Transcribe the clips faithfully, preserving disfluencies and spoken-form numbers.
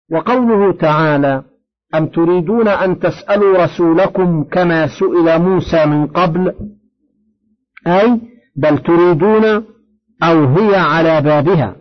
وقوله تعالى: أم تريدون أن تسألوا رسولكم كما سئل موسى من قبل، أي بل تريدون، أو هي على بابها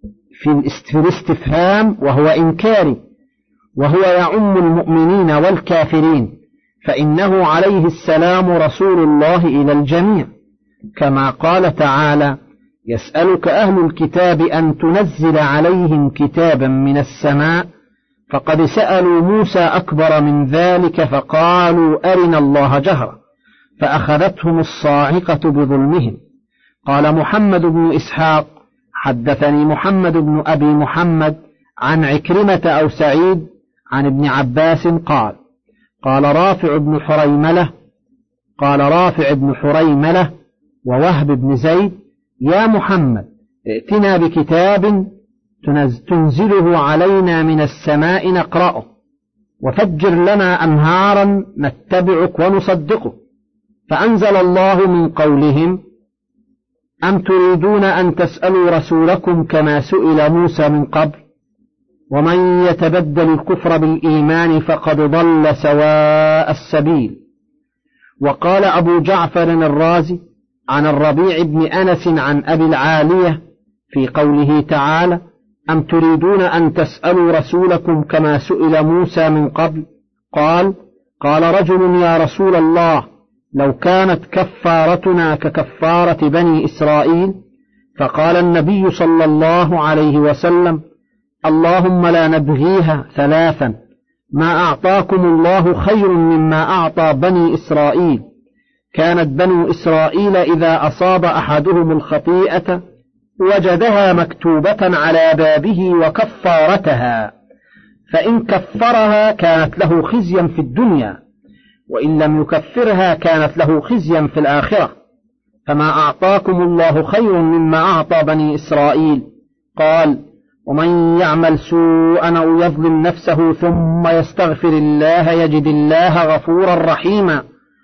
في الاستفهام وهو إنكاري، وهو يعم المؤمنين والكافرين، فإنه عليه السلام رسول الله إلى الجميع، كما قال تعالى: يسألك أهل الكتاب أن تنزل عليهم كتابا من السماء، فقد سألوا موسى أكبر من ذلك فقالوا أرنا الله جهرة فأخذتهم الصاعقة بظلمهم. قال محمد بن إسحاق: حدثني محمد بن أبي محمد عن عكرمة أو سعيد عن ابن عباس قال: قال رافع بن حريملة قال رافع بن حريملة ووهب بن زيد: يا محمد، ائتنا بكتاب تنزله علينا من السماء نقرأه، وفجر لنا أنهارا نتبعك ونصدقه. فأنزل الله من قولهم: أم تريدون أن تسألوا رسولكم كما سئل موسى من قبل، ومن يتبدل الكفر بالإيمان فقد ضل سواء السبيل. وقال أبو جعفر الرازي عن الربيع بن أنس عن أبي العالية في قوله تعالى: أم تريدون أن تسألوا رسولكم كما سئل موسى من قبل، قال: قال رجل: يا رسول الله، لو كانت كفارتنا ككفارة بني إسرائيل. فقال النبي صلى الله عليه وسلم: اللهم لا نبغيها ثلاثا: ما أعطاكم الله خير مما أعطى بني إسرائيل. كانت بنو إسرائيل إذا أصاب أحدهم الخطيئة وجدها مكتوبة على بابه وكفارتها، فإن كفرها كانت له خزيا في الدنيا، وإن لم يكفرها كانت له خزيا في الآخرة. فما أعطاكم الله خير مما أعطى بني إسرائيل. قال: ومن يعمل سوءا أو يظلم نفسه ثم يستغفر الله يجد الله غفورا رحيما.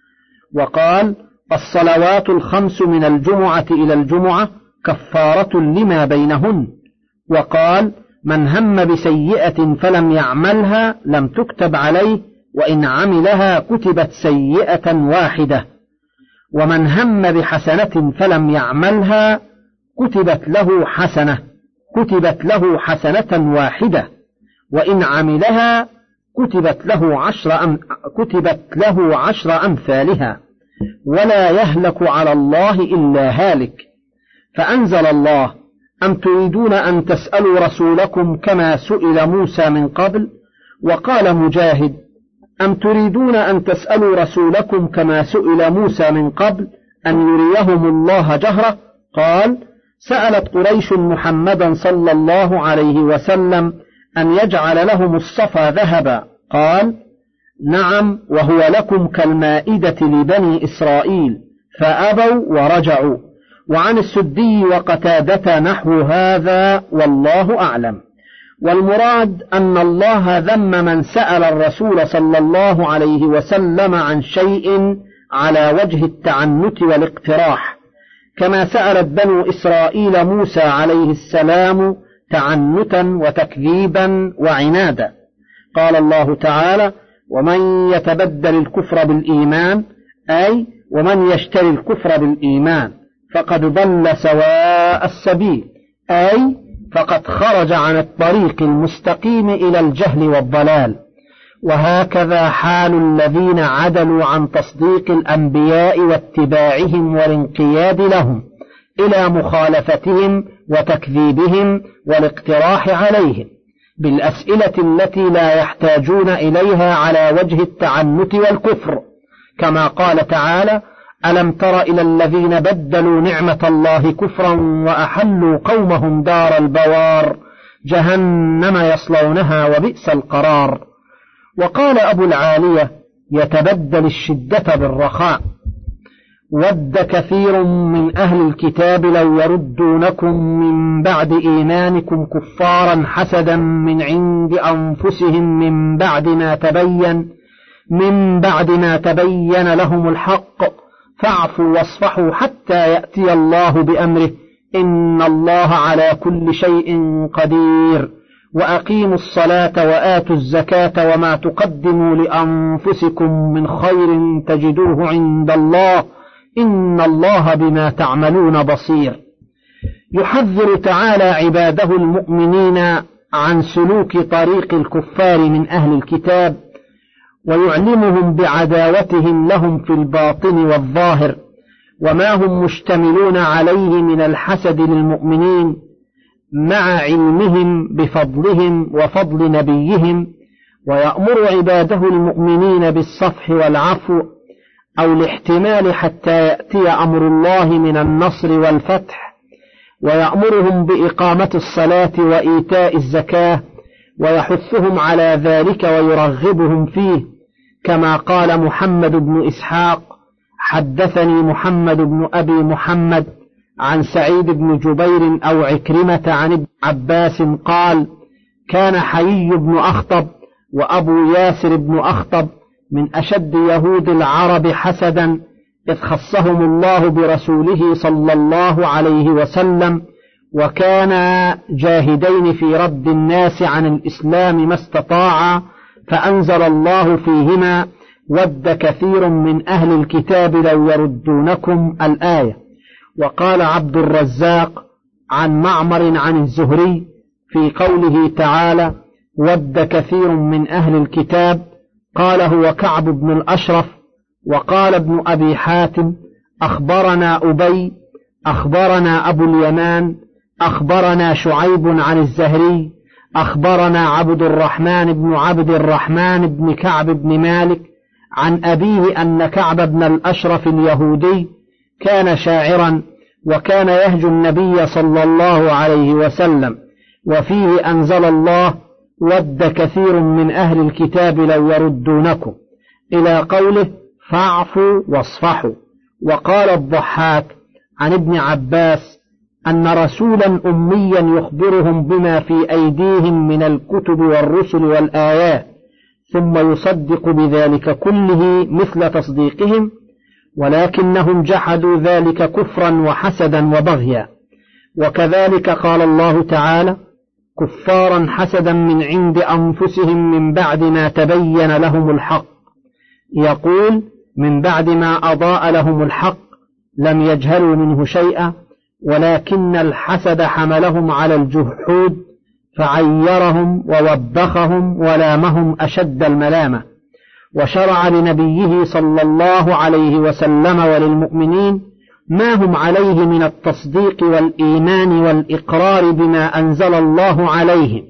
وقال: الصلوات الخمس من الجمعة إلى الجمعة كفارة لما بينهن. وقال: من هم بسيئة فلم يعملها لم تكتب عليه، وإن عملها كتبت سيئة واحدة. ومن هم بحسنة فلم يعملها كتبت له حسنة كتبت له حسنة واحدة، وإن عملها كتبت له عشر أم كتبت له عشر أمثالها، ولا يهلك على الله إلا هالك. فأنزل الله: أم تريدون أن تسألوا رسولكم كما سئل موسى من قبل. وقال مجاهد: أم تريدون أن تسألوا رسولكم كما سئل موسى من قبل أن يريهم الله جهرة. قال: سألت قريش محمدا صلى الله عليه وسلم أن يجعل لهم الصفا ذهبا، قال: نعم، وهو لكم كالمائدة لبني إسرائيل، فأبوا ورجعوا. وعن السدي وقتادة نحو هذا، والله أعلم. والمراد أن الله ذم من سأل الرسول صلى الله عليه وسلم عن شيء على وجه التعنت والاقتراح، كما سألت بنو إسرائيل موسى عليه السلام تعنتا وتكذيبا وعنادا. قال الله تعالى: ومن يتبدل الكفر بالإيمان، أي ومن يشتري الكفر بالإيمان فقد ضل سواء السبيل، أي فقد خرج عن الطريق المستقيم إلى الجهل والضلال. وهكذا حال الذين عدلوا عن تصديق الأنبياء واتباعهم والانقياد لهم إلى مخالفتهم وتكذيبهم والاقتراح عليهم بالأسئلة التي لا يحتاجون إليها على وجه التعنت والكفر، كما قال تعالى: ألم تر إلى الذين بدلوا نعمة الله كفرا وأحلوا قومهم دار البوار جهنم يصلونها وبئس القرار. وقال أبو العالية: يتبدل الشدة بالرخاء. ود كثير من أهل الكتاب لو يردونكم من بعد إيمانكم كفارا حسدا من عند أنفسهم من بعد ما تبين من بعد ما تبين لهم الحق، فاعفوا واصفحوا حتى يأتي الله بأمره، إن الله على كل شيء قدير. وأقيموا الصلاة وآتوا الزكاة وما تقدموا لأنفسكم من خير تجدوه عند الله إن الله بما تعملون بصير. يحذر تعالى عباده المؤمنين عن سلوك طريق الكفار من أهل الكتاب، ويعلمهم بعداوتهم لهم في الباطن والظاهر، وما هم مشتملون عليه من الحسد للمؤمنين، مع علمهم بفضلهم وفضل نبيهم. ويأمر عباده المؤمنين بالصفح والعفو أو الاحتمال حتى يأتي أمر الله من النصر والفتح، ويأمرهم بإقامة الصلاة وإيتاء الزكاة، ويحثهم على ذلك ويرغبهم فيه، كما قال محمد بن إسحاق: حدثني محمد بن أبي محمد عن سعيد بن جبير أو عكرمة عن ابن عباس قال: كان حيي بن أخطب وأبو ياسر بن أخطب من أشد يهود العرب حسدا، إذ خصهم الله برسوله صلى الله عليه وسلم، وكانا جاهدين في رد الناس عن الإسلام ما استطاعا، فأنزل الله فيهما: ود كثير من أهل الكتاب لو يردونكم، الآية. وقال عبد الرزاق عن معمر عن الزهري في قوله تعالى: ود كثير من أهل الكتاب، قال هو كعب بن الأشرف. وقال ابن أبي حاتم: أخبرنا أبي أخبرنا أبو اليمان أخبرنا شعيب عن الزهري أخبرنا عبد الرحمن بن عبد الرحمن بن كعب بن مالك عن أبيه أن كعب بن الأشرف اليهودي كان شاعرا، وكان يهجو النبي صلى الله عليه وسلم، وفيه أنزل الله: ود كثير من أهل الكتاب لو يردونكم، إلى قوله: فاعفوا واصفحوا. وقال الضحاك عن ابن عباس أن رسولا أميا يخبرهم بما في أيديهم من الكتب والرسل والآيات، ثم يصدق بذلك كله مثل تصديقهم، ولكنهم جحدوا ذلك كفرا وحسدا وبغيا. وكذلك قال الله تعالى: كفارا حسدا من عند أنفسهم من بعد ما تبين لهم الحق. يقول: من بعد ما أضاء لهم الحق لم يجهلوا منه شيئا، ولكن الحسد حملهم على الجحود فعيرهم ووبخهم ولامهم أشد الملامة. وشرع لنبيه صلى الله عليه وسلم وللمؤمنين ما هم عليه من التصديق والإيمان والإقرار بما أنزل الله عليهم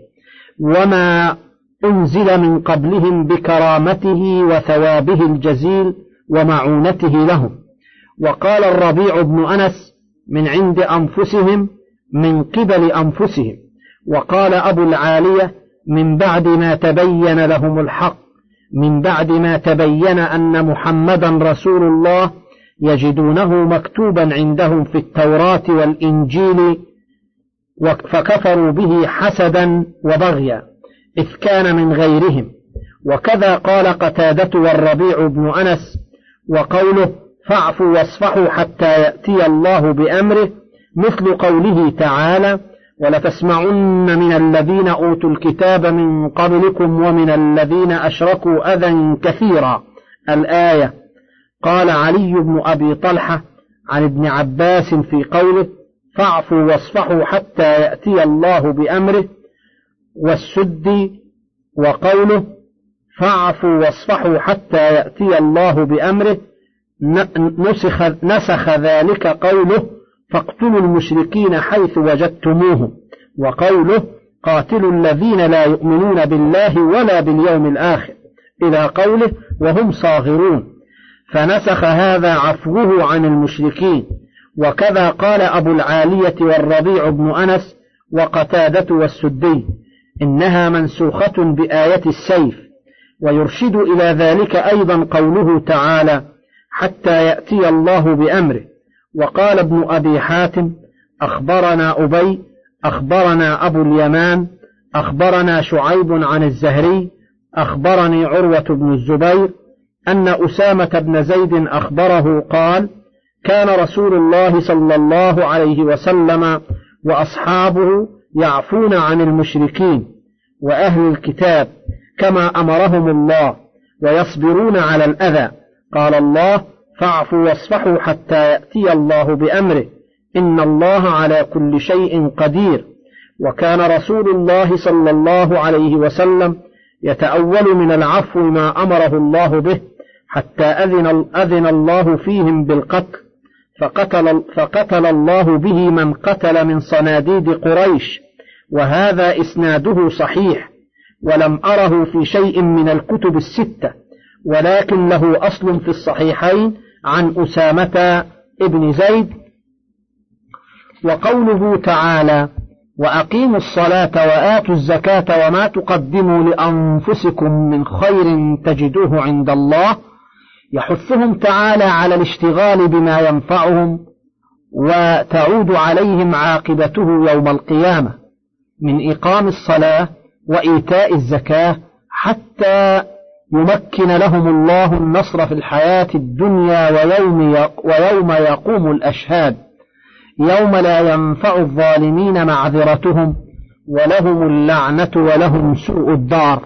وما أنزل من قبلهم بكرامته وثوابه الجزيل ومعونته لهم. وقال الربيع بن أنس: من عند أنفسهم من قبل أنفسهم. وقال أبو العالية: من بعد ما تبين لهم الحق، من بعد ما تبين أن محمدا رسول الله، يجدونه مكتوبا عندهم في التوراة والإنجيل، فكفروا به حسدا وبغيا، إذ كان من غيرهم. وكذا قال قتادة والربيع بن أنس. وقوله: فاعفوا واصفحوا حتى يأتي الله بأمره، مثل قوله تعالى: ولتسمعن من الذين أوتوا الكتاب من قبلكم ومن الذين أشركوا أذى كثيرا، الآية. قال علي بن أبي طلحة عن ابن عباس في قوله: فاعفوا واصفحوا حتى يأتي الله بأمره، والسدي. وقوله: فاعفوا واصفحوا حتى يأتي الله بأمره، نسخ, نسخ ذلك قوله: فاقتلوا المشركين حيث وجدتموهم، وقوله: قاتلوا الذين لا يؤمنون بالله ولا باليوم الآخر، إلى قوله: وهم صاغرون، فنسخ هذا عفوه عن المشركين. وكذا قال أبو العالية والربيع بن أنس وقتادة والسدي: إنها منسوخة بآية السيف. ويرشد إلى ذلك أيضا قوله تعالى: حتى يأتي الله بأمره. وقال ابن أبي حاتم: أخبرنا أبي أخبرنا أبو اليمان أخبرنا شعيب عن الزهري أخبرني عروة بن الزبير أن أسامة بن زيد أخبره قال: كان رسول الله صلى الله عليه وسلم وأصحابه يعفون عن المشركين، وأهل الكتاب كما أمرهم الله ويصبرون على الأذى. قال الله: فاعفوا واصفحوا حتى يأتي الله بأمره إن الله على كل شيء قدير. وكان رسول الله صلى الله عليه وسلم يتأول من العفو ما أمره الله به حتى أذن, أذن الله فيهم بالقتل، فقتل, فقتل الله به من قتل من صناديد قريش، وهذا إسناده صحيح، ولم أره في شيء من الكتب الستة، ولكن له أصل في الصحيحين عن أسامة ابن زيد. وقوله تعالى: وأقيموا الصلاة وآتوا الزكاة وما تقدموا لأنفسكم من خير تجدوه عند الله، يحثهم تعالى على الاشتغال بما ينفعهم وتعود عليهم عاقبته يوم القيامة من إقام الصلاة وإيتاء الزكاة، حتى يمكن لهم الله النصر في الحياة الدنيا ويوم, ويوم يقوم الأشهاد، يوم لا ينفع الظالمين معذرتهم ولهم اللعنة ولهم سوء الدار.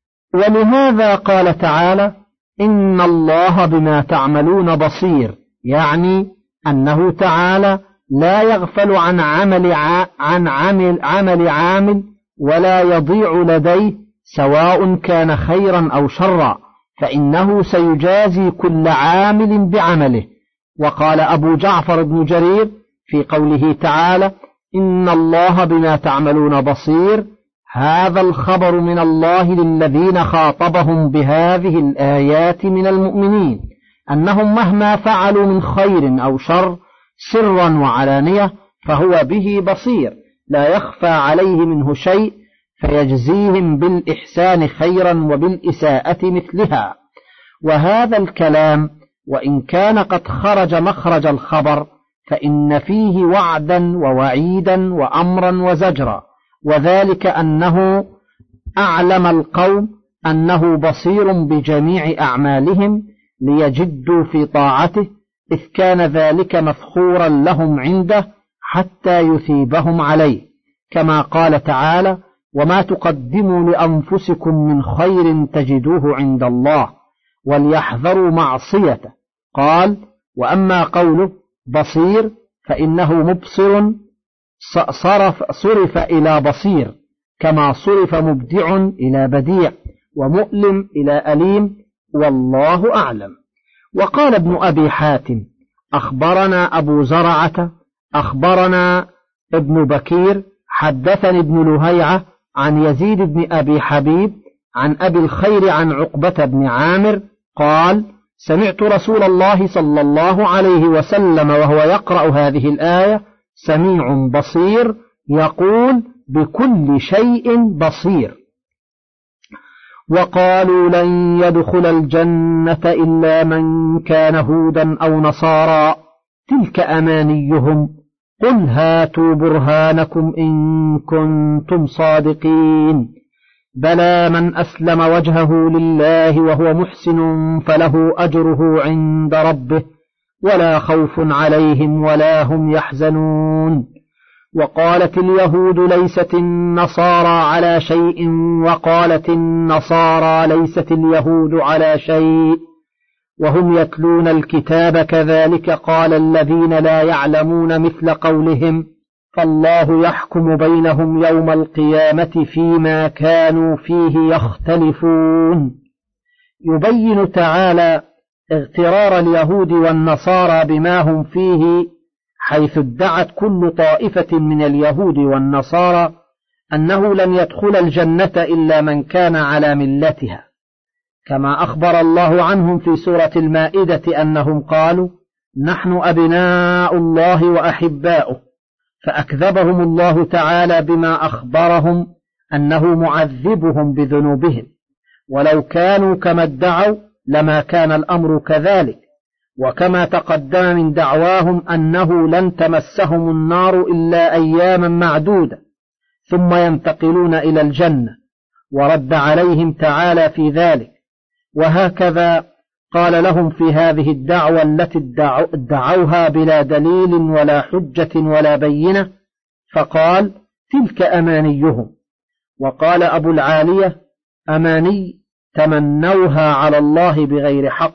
ولهذا قال تعالى: إن الله بما تعملون بصير، يعني أنه تعالى لا يغفل عن عمل عن عمل عمل عامل ولا يضيع لديه سواء كان خيرا أو شرا، فإنه سيجازي كل عامل بعمله. وقال أبو جعفر بن جرير في قوله تعالى: إن الله بما تعملون بصير، هذا الخبر من الله للذين خاطبهم بهذه الآيات من المؤمنين، أنهم مهما فعلوا من خير أو شر سرا وعلانية فهو به بصير، لا يخفى عليه منه شيء، فيجزيهم بالإحسان خيرا وبالإساءة مثلها. وهذا الكلام وإن كان قد خرج مخرج الخبر فإن فيه وعدا ووعيدا وأمرا وزجرا، وذلك أنه أعلم القوم أنه بصير بجميع أعمالهم ليجدوا في طاعته، إذ كان ذلك مفخورا لهم عنده حتى يثيبهم عليه، كما قال تعالى: وما تقدموا لأنفسكم من خير تجدوه عند الله وليحذروا معصيته. قال: وأما قوله بصير فإنه مبصر صرف, صرف إلى بصير، كما صرف مبدع إلى بديع ومؤلم إلى أليم، والله أعلم. وقال ابن أبي حاتم: أخبرنا أبو زرعة أخبرنا ابن بكير حدثني ابن لهيعة عن يزيد بن أبي حبيب عن أبي الخير عن عقبة بن عامر قال: سمعت رسول الله صلى الله عليه وسلم وهو يقرأ هذه الآية سميع بصير يقول: بكل شيء بصير. وقالوا لن يدخل الجنة إلا من كان هودا أو نصارى، تلك أمانيهم، قل هاتوا برهانكم إن كنتم صادقين، بلى من أسلم وجهه لله وهو محسن فله أجره عند ربه ولا خوف عليهم ولا هم يحزنون. وقالت اليهود ليست النصارى على شيء وقالت النصارى ليست اليهود على شيء وهم يتلون الكتاب، كذلك قال الذين لا يعلمون مثل قولهم، فالله يحكم بينهم يوم القيامة فيما كانوا فيه يختلفون. يبين تعالى اغترار اليهود والنصارى بما هم فيه، حيث ادعت كل طائفة من اليهود والنصارى أنه لن يدخل الجنة إلا من كان على ملتها، كما أخبر الله عنهم في سورة المائدة أنهم قالوا: نحن أبناء الله وأحباؤه، فأكذبهم الله تعالى بما أخبرهم أنه معذبهم بذنوبهم، ولو كانوا كما ادعوا لما كان الأمر كذلك. وكما تقدم من دعواهم أنه لن تمسهم النار إلا أياما معدودة ثم ينتقلون إلى الجنة، ورد عليهم تعالى في ذلك. وهكذا قال لهم في هذه الدعوة التي ادعوها بلا دليل ولا حجة ولا بينة، فقال: تلك أمانيهم. وقال أبو العالية: أماني تمنوها على الله بغير حق.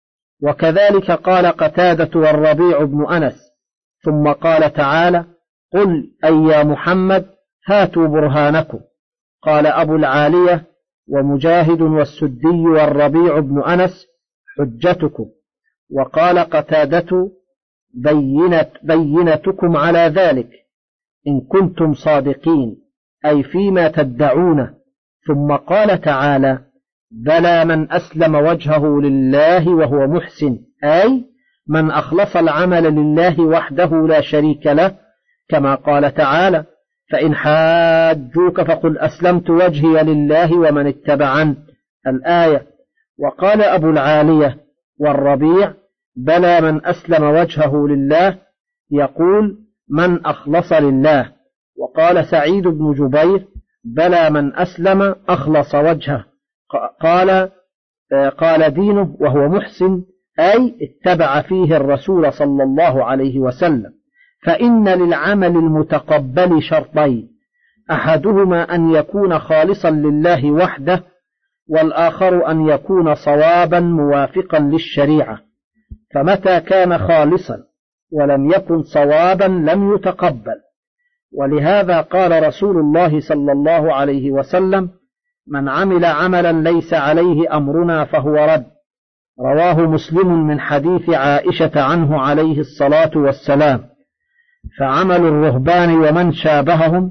وكذلك قال قتادة والربيع بن أنس. ثم قال تعالى: قل أي يا محمد هاتوا برهانكم. قال أبو العالية ومجاهد والسدي والربيع بن أنس: حجتكم. وقال قتادة: بينت بينتكم على ذلك إن كنتم صادقين، أي فيما تدعونه. ثم قال تعالى: بلى من أسلم وجهه لله وهو محسن، أي من أخلص العمل لله وحده لا شريك له، كما قال تعالى: فإن حاجوك فقل أسلمت وجهي لله ومن اتبعن، الآية. وقال أبو العالية والربيع: بلى من أسلم وجهه لله، يقول من أخلص لله. وقال سعيد بن جبير: بلى من أسلم أخلص وجهه. قال قال دينه وهو محسن، أي اتبع فيه الرسول صلى الله عليه وسلم. فإن للعمل المتقبل شرطين: أحدهما أن يكون خالصا لله وحده، والآخر أن يكون صوابا موافقا للشريعة. فمتى كان خالصا ولم يكن صوابا لم يتقبل. ولهذا قال رسول الله صلى الله عليه وسلم: من عمل عملا ليس عليه أمرنا فهو رد. رواه مسلم من حديث عائشة عنه عليه الصلاة والسلام. فعمل الرهبان ومن شابههم،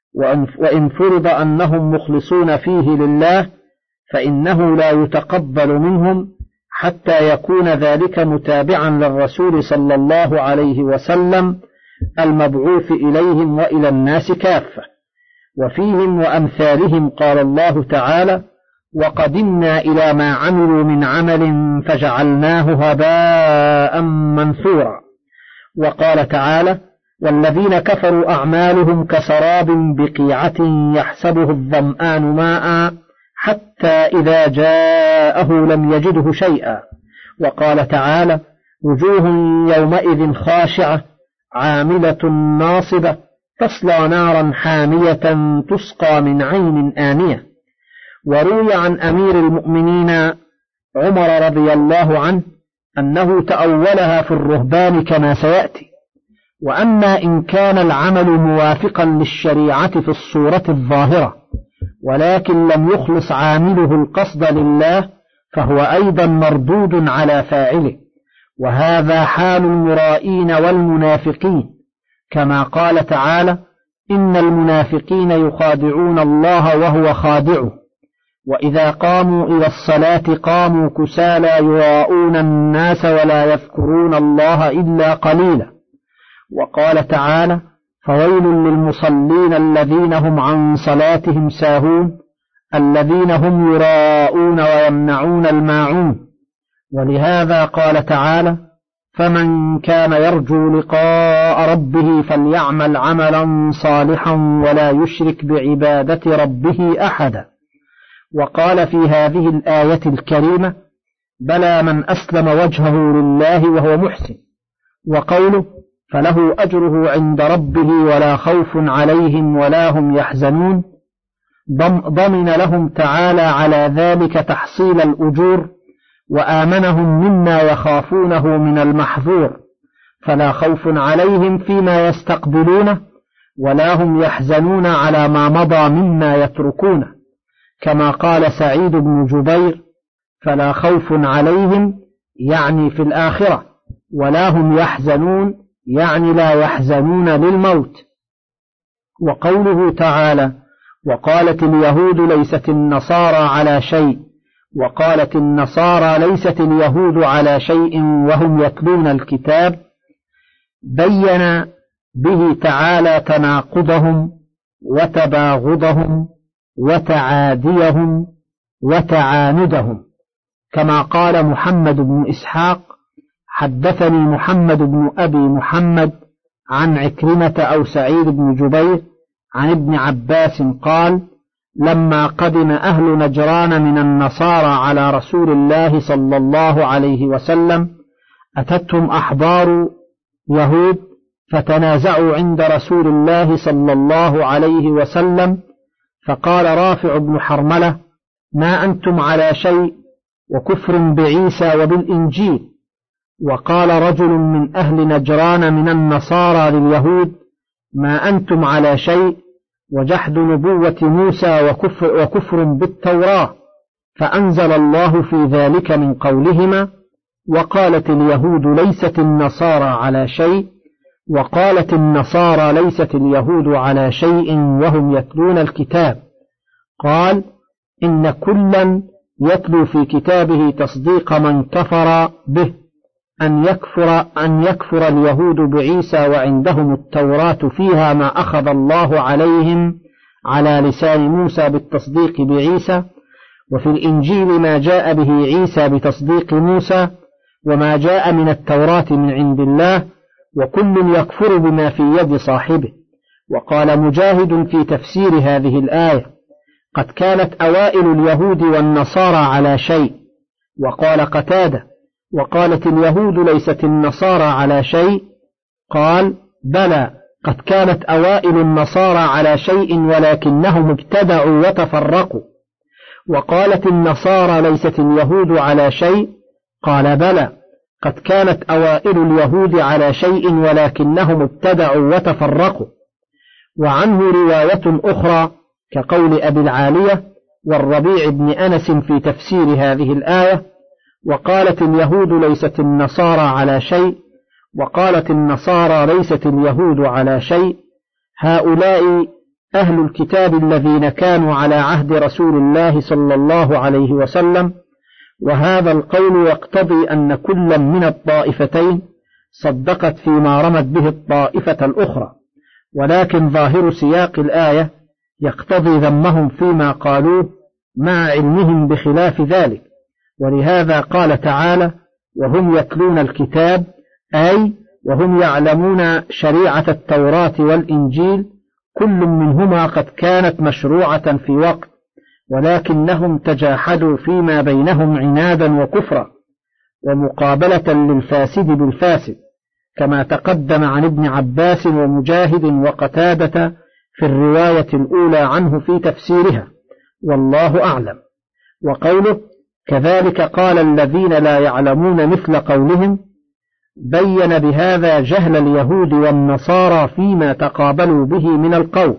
وإن فرض أنهم مخلصون فيه لله، فإنه لا يتقبل منهم حتى يكون ذلك متابعا للرسول صلى الله عليه وسلم المبعوث إليهم وإلى الناس كافة. وفيهم وأمثالهم قال الله تعالى: وقدمنا إلى ما عملوا من عمل فجعلناه هباء منثورا. وقال تعالى: والذين كفروا أعمالهم كسراب بقيعة يحسبه الظمآن ماء حتى إذا جاءه لم يجده شيئا. وقال تعالى: وجوه يومئذ خاشعة عاملة ناصبة تصلى نارا حامية تسقى من عين آنية. وروي عن أمير المؤمنين عمر رضي الله عنه أنه تأولها في الرهبان كما سيأتي. وأما إن كان العمل موافقا للشريعة في الصورة الظاهرة ولكن لم يخلص عامله القصد لله، فهو أيضا مردود على فاعله. وهذا حال المرائين والمنافقين، كما قال تعالى: إن المنافقين يخادعون الله وهو خادعه، وإذا قاموا إلى الصلاة قاموا كسالى يراءون الناس ولا يذكرون الله إلا قليلا. وقال تعالى: فويل للمصلين الذين هم عن صلاتهم ساهون الذين هم يراءون ويمنعون الماعون. ولهذا قال تعالى: فمن كان يرجو لقاء ربه فليعمل عملا صالحا ولا يشرك بعبادة ربه أحدا. وقال في هذه الآية الكريمة: بلى من أسلم وجهه لله وهو محسن. وقوله: فله أجره عند ربه ولا خوف عليهم ولا هم يحزنون، ضمن لهم تعالى على ذلك تحصيل الأجور، وآمنهم مما يخافونه من المحظور، فلا خوف عليهم فيما يستقبلونه ولا هم يحزنون على ما مضى مما يتركونه، كما قال سعيد بن جبير: فلا خوف عليهم يعني في الآخرة، ولا هم يحزنون يعني لا يحزنون للموت. وقوله تعالى: وقالت اليهود ليست النصارى على شيء، وقالت النصارى ليست اليهود على شيء وهم يتلون الكتاب، بين به تعالى تناقضهم وتباغضهم وتعاديهم وتعاندهم. كما قال محمد بن إسحاق: حدثني محمد بن أبي محمد عن عكرمة أو سعيد بن جبير عن ابن عباس قال: لما قدم أهل نجران من النصارى على رسول الله صلى الله عليه وسلم أتتهم أحبار يهود فتنازعوا عند رسول الله صلى الله عليه وسلم، فقال رافع بن حرملة: ما أنتم على شيء وكفر بعيسى وبالإنجيل. وقال رجل من أهل نجران من النصارى لليهود: ما أنتم على شيء وجحد نبوة موسى وكفر, وكفر بالتوراة. فأنزل الله في ذلك من قولهما: وقالت اليهود ليست النصارى على شيء، وقالت النصارى ليست اليهود على شيء وهم يتلون الكتاب. قال: إن كلا يتلو في كتابه تصديق من كفر به، أن يكفر, أن يكفر اليهود بعيسى وعندهم التوراة فيها ما أخذ الله عليهم على لسان موسى بالتصديق بعيسى، وفي الإنجيل ما جاء به عيسى بتصديق موسى، وما جاء من التوراة من عند الله، وكل يكفر بما في يد صاحبه. وقال مجاهد في تفسير هذه الآية: قد كانت أوائل اليهود والنصارى على شيء. وقال قتادة: وقالت اليهود ليست النصارى على شيء. قال: بلى، قد كانت أوائل النصارى على شيء ولكنهم ابتدعوا وتفرقوا. وقالت النصارى ليست اليهود على شيء. قال: بلى، قد كانت أوائل اليهود على شيء ولكنهم ابتدعوا وتفرقوا. وعنه رواية أخرى كقول أبي العالية والربيع بن أنس في تفسير هذه الآية: وقالت اليهود ليست النصارى على شيء، وقالت النصارى ليست اليهود على شيء. هؤلاء أهل الكتاب الذين كانوا على عهد رسول الله صلى الله عليه وسلم. وهذا القول يقتضي أن كل من الطائفتين صدقت فيما رمت به الطائفة الأخرى، ولكن ظاهر سياق الآية يقتضي ذمهم فيما قالوه مع علمهم بخلاف ذلك. ولهذا قال تعالى: وهم يتلون الكتاب، أي وهم يعلمون شريعة التوراة والإنجيل، كل منهما قد كانت مشروعة في وقت، ولكنهم تجاحدوا فيما بينهم عنادا وكفرا ومقابلة للفاسد بالفاسد، كما تقدم عن ابن عباس ومجاهد وقتادة في الرواية الأولى عنه في تفسيرها، والله أعلم. وقوله: كذلك قال الذين لا يعلمون مثل قولهم، بين بهذا جهل اليهود والنصارى فيما تقابلوا به من القول،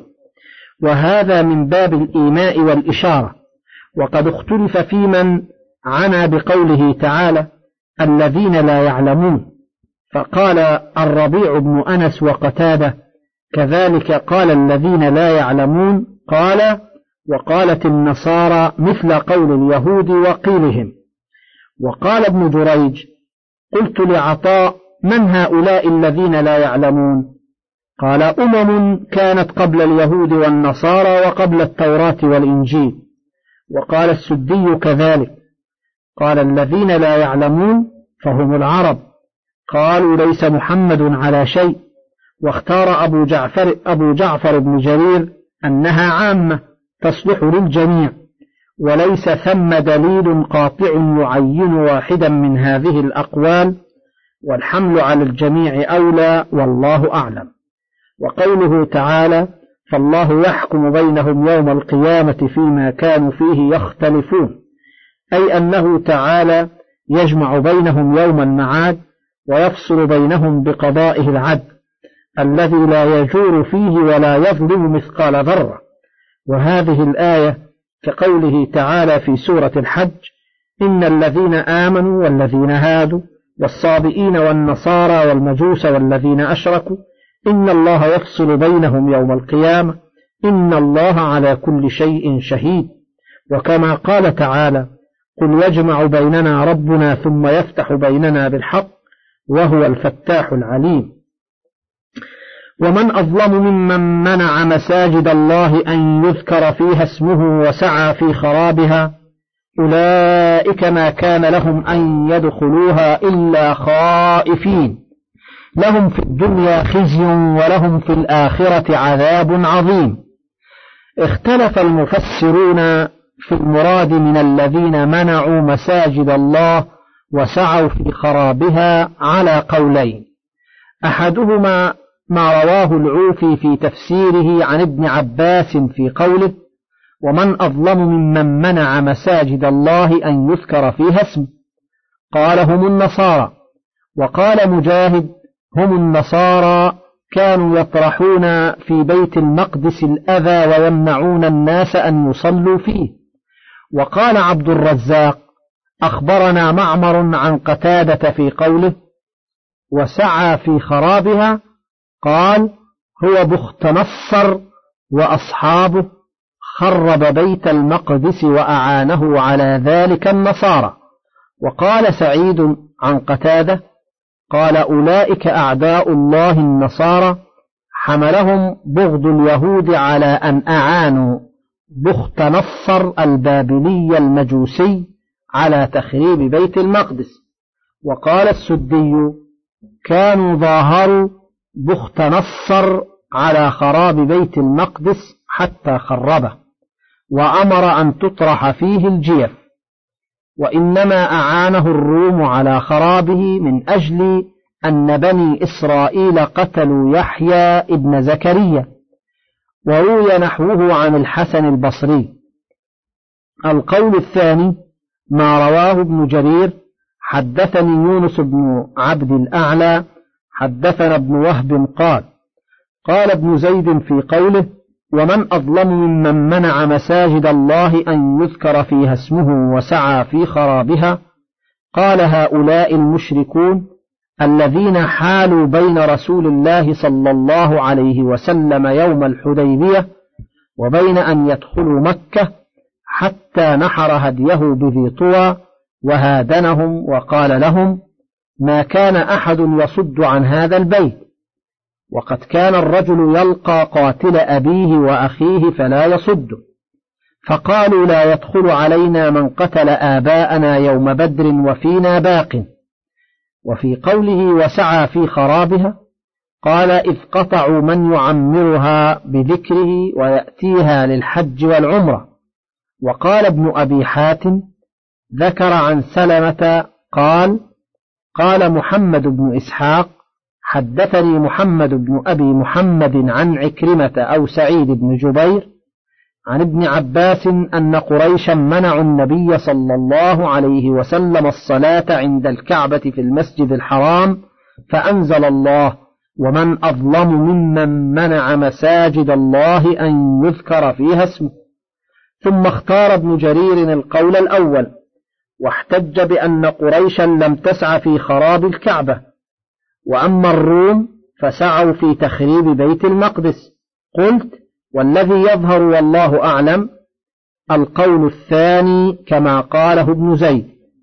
وهذا من باب الإيماء والإشارة. وقد اختلف في من عنى بقوله تعالى: الذين لا يعلمون، فقال الربيع بن أنس وقتادة: كذلك قال الذين لا يعلمون. قال: وقالت النصارى مثل قول اليهود وقيلهم. وقال ابن جريج: قلت لعطاء: من هؤلاء الذين لا يعلمون؟ قال: أمم كانت قبل اليهود والنصارى وقبل التوراة والإنجيل. وقال السدي كذلك. قال: الذين لا يعلمون فهم العرب. قالوا: ليس محمد على شيء. واختار أبو جعفر, أبو جعفر بن جرير أنها عامة تصلح للجميع، وليس ثم دليل قاطع يعين واحدا من هذه الأقوال، والحمل على الجميع أولى، والله أعلم. وقوله تعالى: فالله يحكم بينهم يوم القيامة فيما كانوا فيه يختلفون، أي أنه تعالى يجمع بينهم يوم المعاد ويفصل بينهم بقضائه العدل الذي لا يجور فيه ولا يظلم مثقال ذرة. وهذه الآية كقوله تعالى في سورة الحج: إن الذين آمنوا والذين هادوا والصابئين والنصارى والمجوس والذين أشركوا إن الله يفصل بينهم يوم القيامة إن الله على كل شيء شهيد. وكما قال تعالى: قل يجمع بيننا ربنا ثم يفتح بيننا بالحق وهو الفتاح العليم. ومن أظلم ممن منع مساجد الله أن يذكر فيها اسمه وسعى في خرابها، أولئك ما كان لهم أن يدخلوها إلا خائفين، لهم في الدنيا خزي ولهم في الآخرة عذاب عظيم. اختلف المفسرون في المراد من الذين منعوا مساجد الله وسعوا في خرابها على قولين: أحدهما ما رواه العوفي في تفسيره عن ابن عباس في قوله: ومن أظلم ممن منع مساجد الله أن يذكر فيها اسمه. قال هم النصارى. وقال مجاهد هم النصارى كانوا يطرحون في بيت المقدس الأذى ويمنعون الناس أن يصلوا فيه. وقال عبد الرزاق أخبرنا معمر عن قتادة في قوله وسعى في خرابها قال هو بخت نصر وأصحابه خرب بيت المقدس وأعانه على ذلك النصارى. وقال سعيد عن قتادة قال أولئك أعداء الله النصارى حملهم بغض اليهود على أن أعانوا بخت نصر البابلي المجوسي على تخريب بيت المقدس. وقال السدي كانوا ظاهروا بخت نصر على خراب بيت المقدس حتى خربه وأمر أن تطرح فيه الجيف، وإنما أعانه الروم على خرابه من أجل أن بني إسرائيل قتلوا يحيى ابن زكريا. وروي نحوه عن الحسن البصري. القول الثاني ما رواه ابن جرير حدثني يونس بن عبد الأعلى حدثنا ابن وهب قال قال ابن زيد في قوله ومن أظلم ممن منع مساجد الله أن يذكر فيها اسمه وسعى في خرابها قال هؤلاء المشركون الذين حالوا بين رسول الله صلى الله عليه وسلم يوم الحديبية وبين أن يدخلوا مكة حتى نحر هديه بذي طوى وهادنهم وقال لهم ما كان أحد يصد عن هذا البيت، وقد كان الرجل يلقى قاتل أبيه وأخيه فلا يصده، فقالوا لا يدخل علينا من قتل آباءنا يوم بدر وفينا باق. وفي قوله وسعى في خرابها قال إذ قطعوا من يعمرها بذكره ويأتيها للحج والعمرة. وقال ابن أبي حاتم ذكر عن سلمة قال قال محمد بن إسحاق حدثني محمد بن أبي محمد عن عكرمة أو سعيد بن جبير عن ابن عباس أن قريشا منعوا النبي صلى الله عليه وسلم الصلاة عند الكعبة في المسجد الحرام فأنزل الله ومن أظلم ممن منع مساجد الله أن يذكر فيها اسمه. ثم اختار ابن جرير القول الأول واحتج بأن قريشا لم تسع في خراب الكعبة، وأما الروم فسعوا في تخريب بيت المقدس. قلت والذي يظهر والله أعلم القول الثاني كما قاله ابن زيد.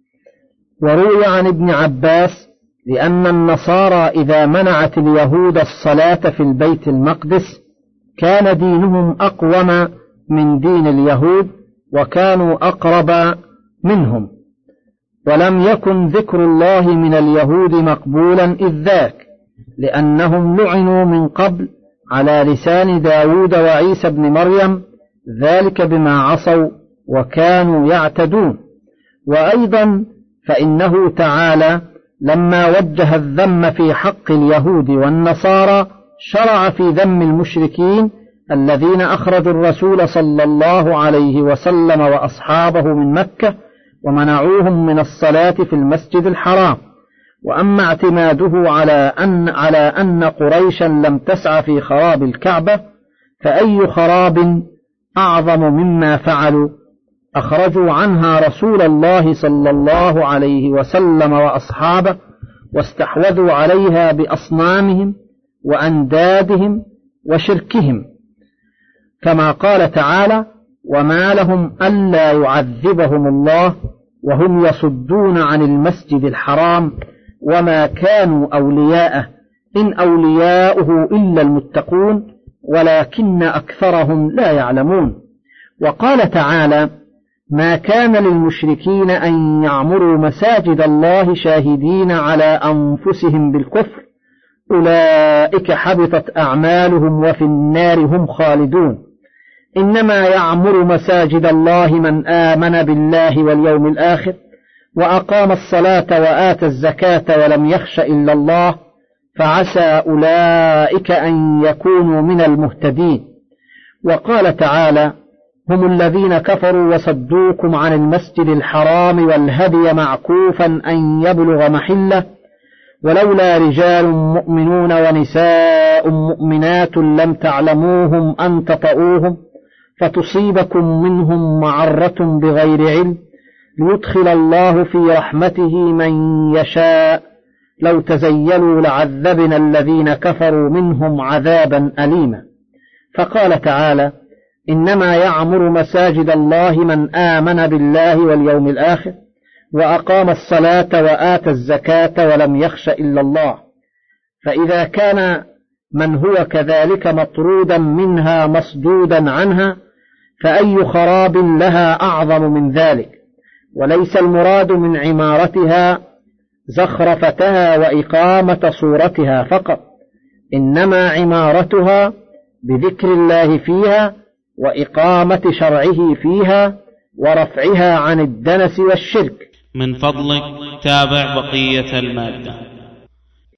وروي عن ابن عباس لأن النصارى إذا منعت اليهود الصلاة في البيت المقدس كان دينهم أقوم من دين اليهود وكانوا أقرب منهم، ولم يكن ذكر الله من اليهود مقبولا إذ ذاك لأنهم لعنوا من قبل على لسان داود وعيسى بن مريم ذلك بما عصوا وكانوا يعتدون. وأيضا فإنه تعالى لما وجه الذم في حق اليهود والنصارى شرع في ذم المشركين الذين أخرجوا الرسول صلى الله عليه وسلم وأصحابه من مكة ومنعوهم من الصلاة في المسجد الحرام. وأما اعتماده على أن, على أن قريشا لم تسع في خراب الكعبة فأي خراب أعظم مما فعلوا أخرجوا عنها رسول الله صلى الله عليه وسلم وأصحابه واستحوذوا عليها بأصنامهم وأندادهم وشركهم، كما قال تعالى وما لهم ألا يعذبهم الله وهم يصدون عن المسجد الحرام وما كانوا أولياءه إن أولياؤه إلا المتقون ولكن أكثرهم لا يعلمون. وقال تعالى ما كان للمشركين أن يعمروا مساجد الله شاهدين على أنفسهم بالكفر أولئك حبطت أعمالهم وفي النار هم خالدون. إنما يعمر مساجد الله من آمن بالله واليوم الآخر وأقام الصلاة وآتى الزكاة ولم يخش إلا الله فعسى أولئك أن يكونوا من المهتدين. وقال تعالى هم الذين كفروا وصدوكم عن المسجد الحرام والهدي معكوفا أن يبلغ محله ولولا رجال مؤمنون ونساء مؤمنات لم تعلموهم أن تطؤوهم فتصيبكم منهم معرة بغير علم ليدخل الله في رحمته من يشاء لو تزيلوا لعذبنا الذين كفروا منهم عذابا أليما. فقال تعالى: إنما يعمر مساجد الله من آمن بالله واليوم الآخر وأقام الصلاة وآتى الزكاة ولم يخش إلا الله. فإذا كان من هو كذلك مطرودا منها مصدودا عنها فأي خراب لها أعظم من ذلك. وليس المراد من عمارتها زخرفتها وإقامة صورتها فقط، إنما عمارتها بذكر الله فيها وإقامة شرعه فيها ورفعها عن الدنس والشرك. من فضلك تابع بقية المادة.